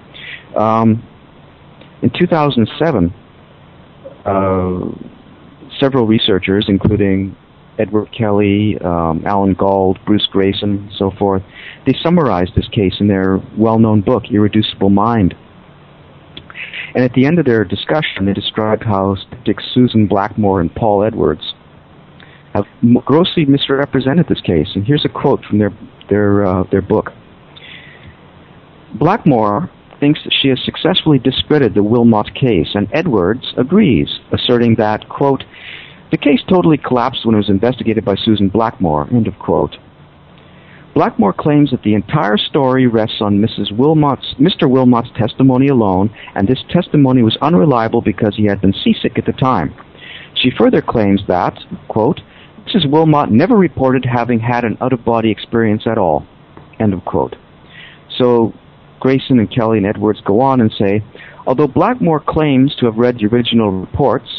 in 2007, several researchers, including Edward Kelly, Alan Gauld, Bruce Grayson, and so forth, they summarized this case in their well-known book, Irreducible Mind. And at the end of their discussion, they described how skeptics Susan Blackmore and Paul Edwards have grossly misrepresented this case. And here's a quote from their book. Blackmore thinks that she has successfully discredited the Wilmot case, and Edwards agrees, asserting that, quote, the case totally collapsed when it was investigated by Susan Blackmore, end of quote. Blackmore claims that the entire story rests on Mr. Wilmot's testimony alone, and this testimony was unreliable because he had been seasick at the time. She further claims that, quote, Mrs. Wilmot never reported having had an out-of-body experience at all, end of quote. So Grayson and Kelly and Edwards go on and say, although Blackmore claims to have read the original reports,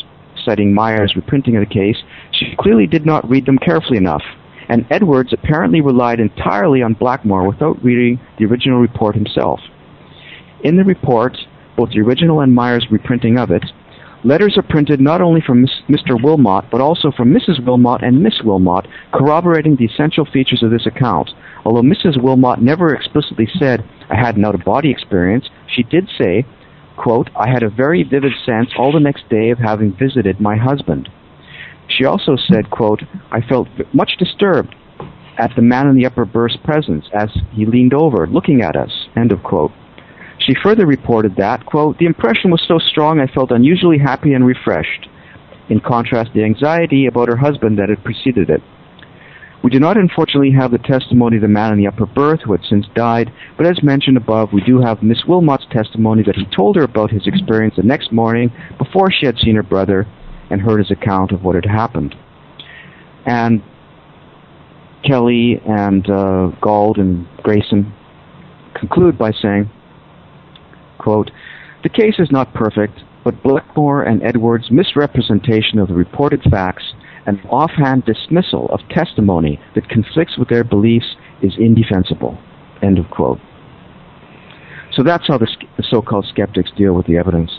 citing Meyer's reprinting of the case, she clearly did not read them carefully enough, and Edwards apparently relied entirely on Blackmore without reading the original report himself. In the report, both the original and Meyer's reprinting of it, letters are printed not only from Mr. Wilmot, but also from Mrs. Wilmot and Miss Wilmot, corroborating the essential features of this account. Although Mrs. Wilmot never explicitly said, "I had an out-of-body experience," she did say, quote, "I had a very vivid sense all the next day of having visited my husband." She also said, quote, "I felt much disturbed at the man in the upper berth's presence as he leaned over, looking at us," end of quote. She further reported that, quote, "The impression was so strong I felt unusually happy and refreshed, in contrast to the anxiety about her husband that had preceded it. We do not unfortunately have the testimony of the man in the upper berth who had since died, but as mentioned above, we do have Miss Wilmot's testimony that he told her about his experience the next morning before she had seen her brother and heard his account of what had happened." And Kelly and Gauld and Grayson conclude by saying, quote, "The case is not perfect, but Blackmore and Edwards' misrepresentation of the reported facts and offhand dismissal of testimony that conflicts with their beliefs is indefensible," end of quote. So that's how the so-called skeptics deal with the evidence.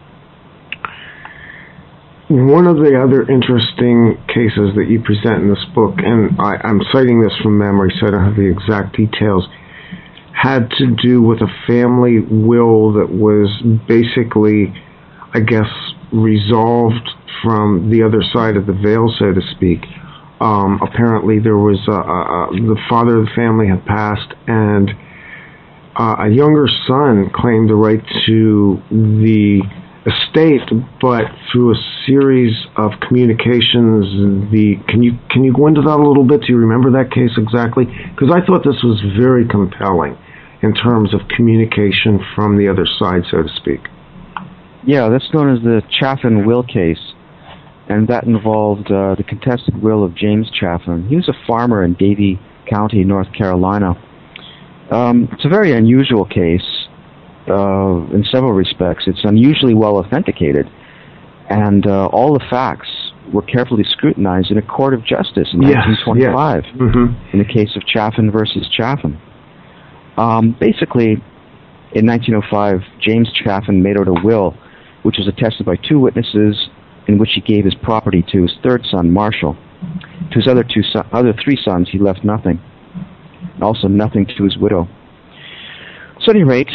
One of the other interesting cases that you present in this book, and I'm citing this from memory, so I don't have the exact details, had to do with a family will that was basically, I guess, resolved from the other side of the veil, so to speak. Apparently there was the father of the family had passed, and a younger son claimed the right to the estate, but through a series of communications, can you go into that a little bit? Do you remember that case exactly? Because I thought this was very compelling in terms of communication from the other side, so to speak. Yeah, that's known as the Chaffin will case, and that involved the contested will of James Chaffin. He was a farmer in Davie County, North Carolina. It's a very unusual case in several respects. It's unusually well authenticated, and all the facts were carefully scrutinized in a court of justice in 1925 in the case of Chaffin versus Chaffin. Basically, in 1905, James Chaffin made out a will, which was attested by two witnesses, in which he gave his property to his third son, Marshall. To his other three sons, he left nothing, and also nothing to his widow. So at any rate,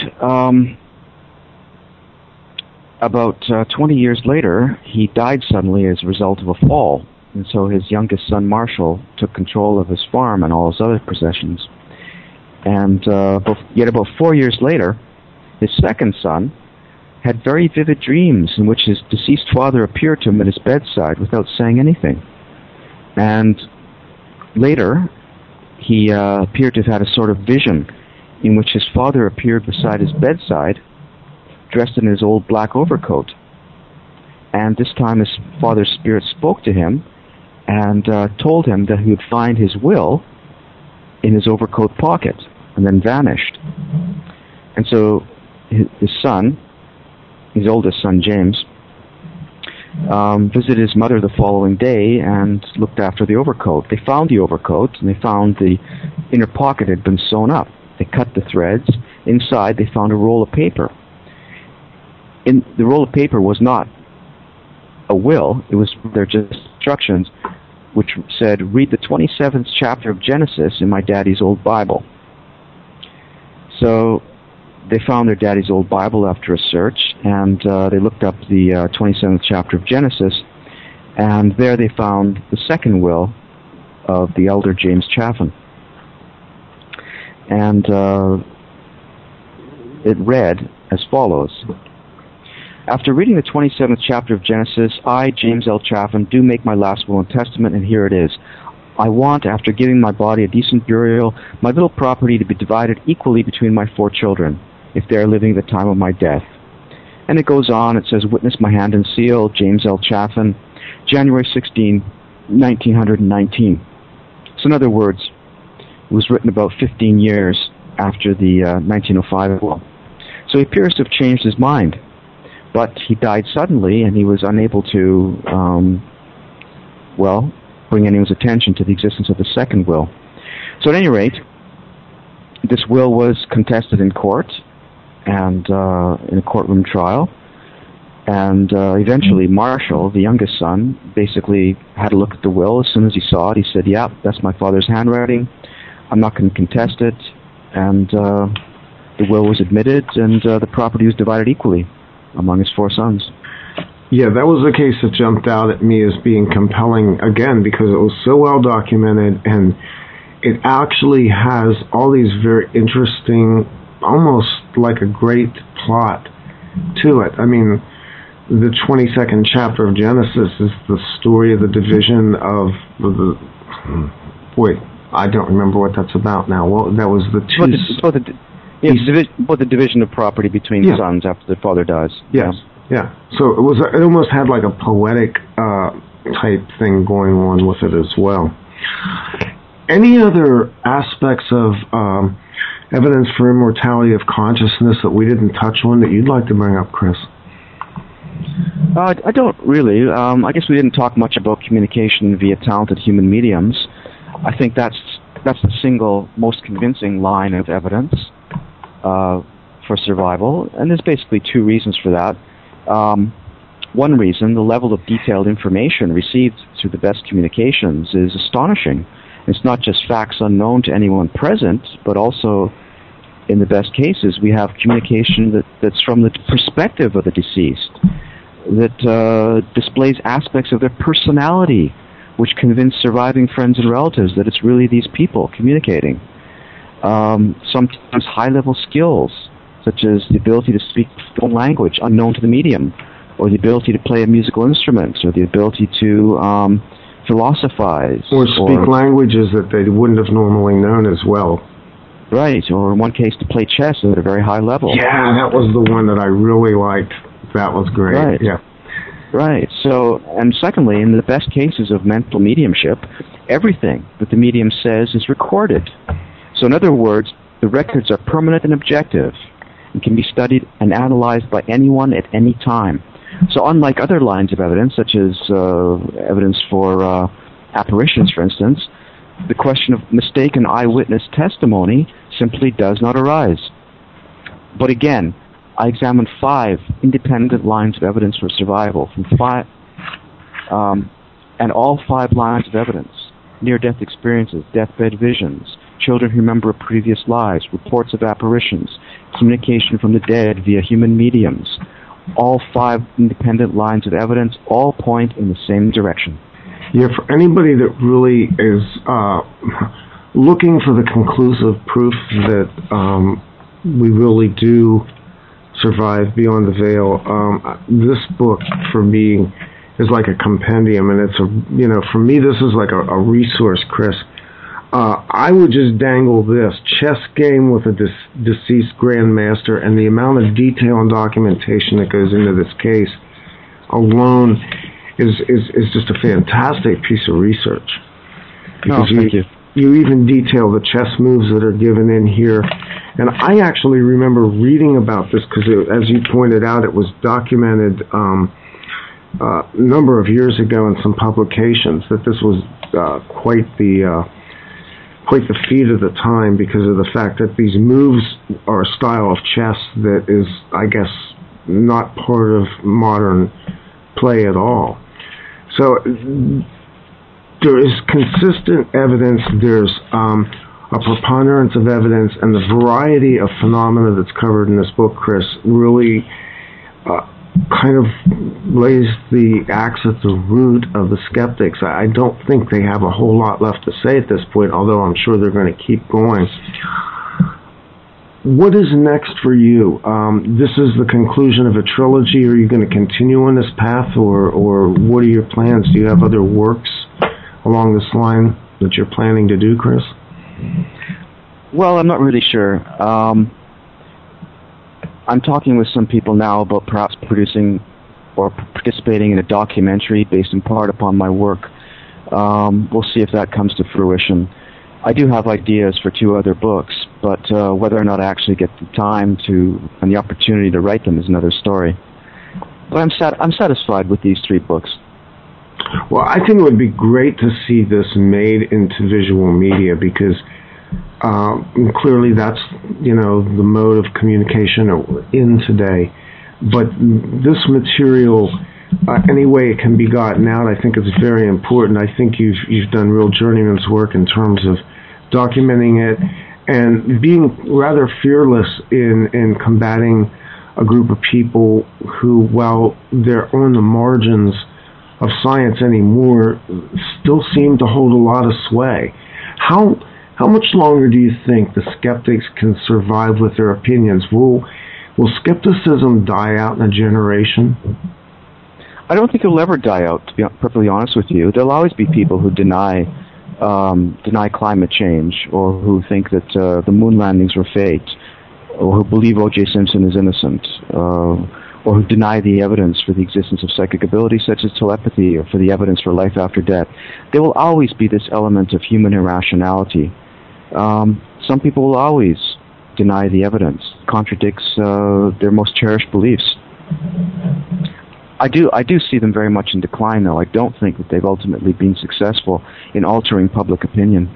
about 20 years later, he died suddenly as a result of a fall, and so his youngest son, Marshall, took control of his farm and all his other possessions. And yet about 4 years later, his second son had very vivid dreams in which his deceased father appeared to him at his bedside without saying anything. And later, he appeared to have had a sort of vision in which his father appeared beside his bedside, dressed in his old black overcoat. And this time his father's spirit spoke to him and told him that he would find his will in his overcoat pocket, and then vanished. And so his son, his oldest son James, visited his mother the following day and looked after the overcoat. They found the overcoat, and they found the inner pocket had been sewn up. They cut the threads. Inside they found a roll of paper. The roll of paper was not a will. It was their just instructions, which said, "Read the 27th chapter of Genesis in my daddy's old Bible." So they found their daddy's old Bible after a search, and they looked up the 27th chapter of Genesis, and there they found the second will of the elder James Chaffin. And it read as follows: "After reading the 27th chapter of Genesis, I, James L. Chaffin, do make my last will and testament, and here it is. I want, after giving my body a decent burial, my little property to be divided equally between my 4 children, if they are living at the time of my death." And it goes on, it says, "Witness my hand and seal, James L. Chaffin, January 16, 1919. So in other words, it was written about 15 years after the 1905 will. So he appears to have changed his mind. but he died suddenly, and he was unable to, bring anyone's attention to the existence of the second will. So at any rate, this will was contested in court and in a courtroom trial. And eventually Marshall, the youngest son, basically had a look at the will. As soon as he saw it, he said, yeah, that's my father's handwriting. I'm not going to contest it. And the will was admitted, and the property was divided equally among his 4 sons. Yeah, that was the case that jumped out at me as being compelling, again, because it was so well documented, and it actually has all these very interesting, almost like a great plot to it. I mean, the 22nd chapter of Genesis is the story of the division of the... Wait, I don't remember what that's about now. Well, that was the two... the division of property between sons after the father dies. Yes. Yeah, so it almost had like a poetic type thing going on with it as well. Any other aspects of evidence for immortality of consciousness that we didn't touch on that you'd like to bring up, Chris? I don't really. I guess we didn't talk much about communication via talented human mediums. I think that's the single most convincing line of evidence for survival, and there's basically 2 reasons for that. One reason, the level of detailed information received through the best communications is astonishing. It's not just facts unknown to anyone present, but also, in the best cases, we have communication that's from the perspective of the deceased, that displays aspects of their personality, which convince surviving friends and relatives that it's really these people communicating. Sometimes high-level skills, such as the ability to speak a language unknown to the medium, or the ability to play a musical instrument, or the ability to philosophize. Or speak languages that they wouldn't have normally known as well. Right, or in one case to play chess at a very high level. Yeah, that was the one that I really liked. That was great. Right. Yeah. Right. So, and secondly, in the best cases of mental mediumship, everything that the medium says is recorded. So in other words, the records are permanent and objective and can be studied and analyzed by anyone at any time. So unlike other lines of evidence, such as evidence for apparitions, for instance, the question of mistaken eyewitness testimony simply does not arise. But again, I examined 5 independent lines of evidence for survival from 5, and all 5 lines of evidence: near-death experiences, deathbed visions, children who remember previous lives, reports of apparitions, communication from the dead via human mediums. All 5 independent lines of evidence all point in the same direction. Yeah, for anybody that really is looking for the conclusive proof that we really do survive beyond the veil, this book for me is like a compendium, and it's for me this is like a resource, Chris. I would just dangle this chess game with a deceased grandmaster, and the amount of detail and documentation that goes into this case alone is just a fantastic piece of research. Because thank you. You even detail the chess moves that are given in here. And I actually remember reading about this because, as you pointed out, it was documented a number of years ago in some publications that this was quite the feat of the time because of the fact that these moves are a style of chess that is, I guess, not part of modern play at all. So there is consistent evidence, there's a preponderance of evidence, and the variety of phenomena that's covered in this book, Chris, really kind of lays the axe at the root of the skeptics. I don't think they have a whole lot left to say at this point, although I'm sure they're going to keep going. What is next for you? This is the conclusion of a trilogy. Are you going to continue on this path, or what are your plans? Do you have other works along this line that you're planning to do, Chris? Well, I'm not really sure. I'm talking with some people now about perhaps producing or participating in a documentary based in part upon my work. We'll see if that comes to fruition. I do have ideas for 2 other books, but whether or not I actually get the time to and the opportunity to write them is another story. But I'm satisfied with these 3 books. Well, I think it would be great to see this made into visual media because clearly that's, the mode of communication in today. But this material, any way it can be gotten out, I think it's very important. I think you've done real journeyman's work in terms of documenting it and being rather fearless in combating a group of people who, while they're on the margins of science anymore, still seem to hold a lot of sway. How much longer do you think the skeptics can survive with their opinions? Will skepticism die out in a generation? I don't think it'll ever die out, to be perfectly honest with you. There'll always be people who deny climate change, or who think that the moon landings were faked, or who believe O.J. Simpson is innocent, or who deny the evidence for the existence of psychic abilities such as telepathy, or for the evidence for life after death. There will always be this element of human irrationality. Some people will always deny the evidence, contradicts their most cherished beliefs. I do see them very much in decline, though. I don't think that they've ultimately been successful in altering public opinion.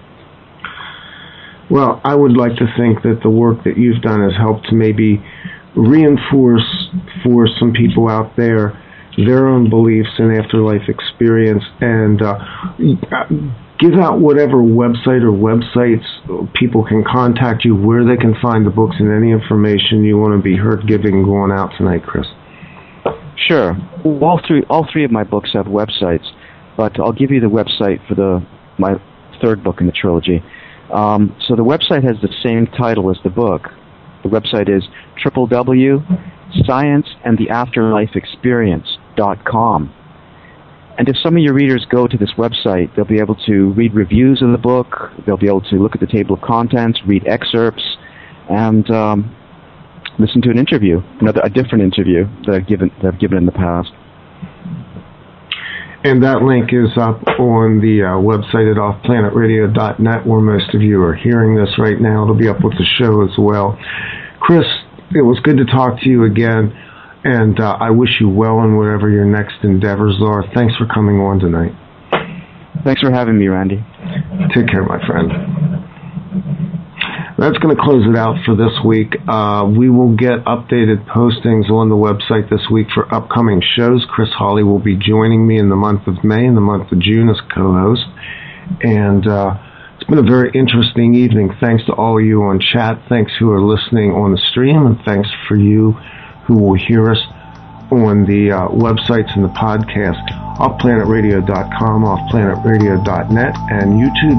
Well, I would like to think that the work that you've done has helped to maybe reinforce for some people out there their own beliefs and afterlife experience, and give out whatever website or websites people can contact you, where they can find the books, and any information you want to be heard giving going out tonight, Chris. Sure. All three of my books have websites, but I'll give you the website for my 3rd book in the trilogy. So the website has the same title as the book. The website is www.scienceandtheafterlifeexperience.com. And if some of your readers go to this website, they'll be able to read reviews of the book, they'll be able to look at the table of contents, read excerpts, and listen to an interview, a different interview that I've given in the past. And that link is up on the website at offplanetradio.net, where most of you are hearing this right now. It'll be up with the show as well. Chris, it was good to talk to you again, and I wish you well in whatever your next endeavors are. Thanks for coming on tonight. Thanks for having me, Randy. Take care, my friend. That's going to close it out for this week. We will get updated postings on the website this week for upcoming shows. Chris Hawley will be joining me in the month of May and the month of June as co-host. And it's been a very interesting evening. Thanks to all of you on chat. Thanks who are listening on the stream. And thanks for you who will hear us on the websites and the podcast. offplanetradio.com, offplanetradio.net, and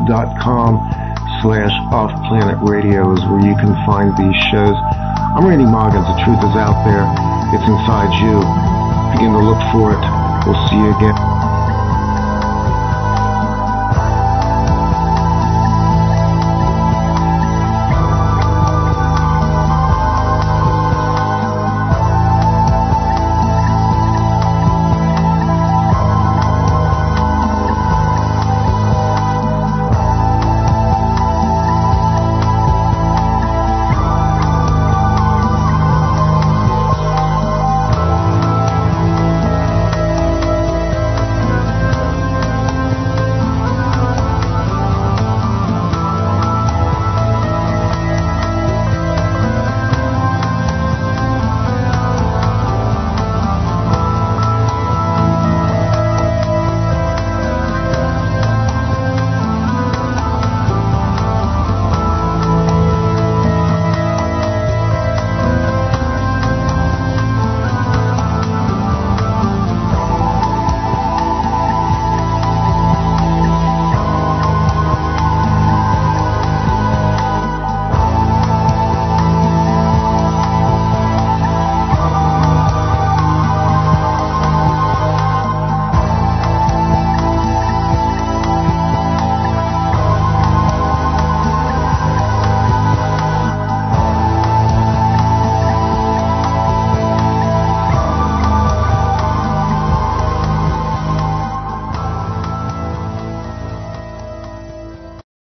youtube.com/offplanetradio is where you can find these shows. I'm Randy Moggins. The truth is out there. It's inside you. Begin to look for it. We'll see you again.